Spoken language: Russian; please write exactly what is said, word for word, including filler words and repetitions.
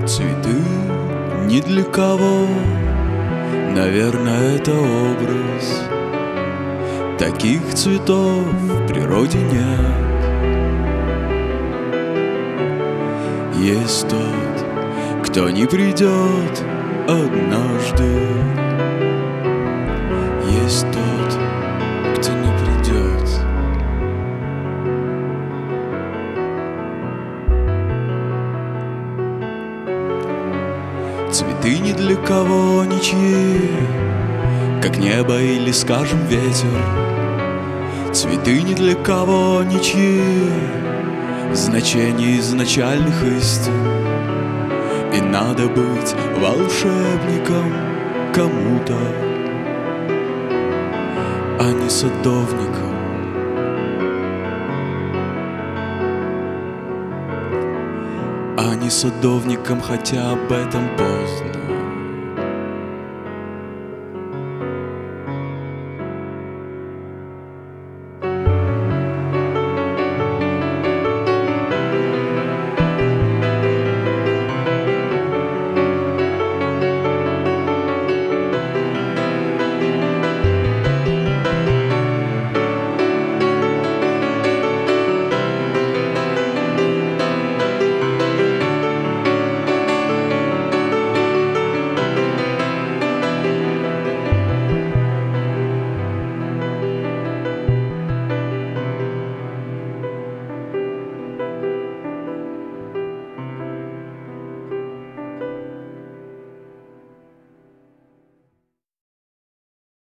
Цветы ни для кого, наверное, это образ. Таких цветов в природе нет. Есть тот, кто не придет однажды. Есть тот, кто не придет. Цветы ни для кого ничьи, как небо или, скажем, ветер. Цветы ни для кого ничьи, значение изначальных истин. И надо быть волшебником кому-то, а не садовником. А не садовником, хотя об этом поздно.